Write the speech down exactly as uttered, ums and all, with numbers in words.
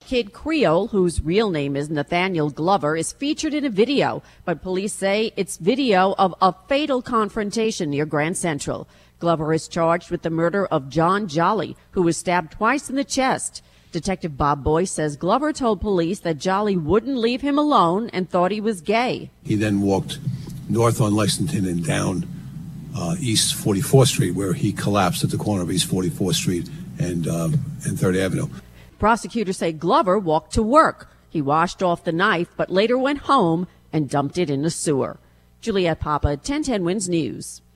Kid Creole, whose real name is Nathaniel Glover, is featured in a video, but police say it's video of a fatal confrontation near Grand Central. Glover is charged with the murder of John Jolly, who was stabbed twice in the chest. Detective Bob Boyce says Glover told police that Jolly wouldn't leave him alone and thought he was gay. He then walked north on Lexington and down uh, East forty-fourth Street, where he collapsed at the corner of East forty-fourth Street and, um, and third Avenue. Prosecutors say Glover walked to work. He washed off the knife, but later went home and dumped it in the sewer. Juliette Papa, ten ten Wins News.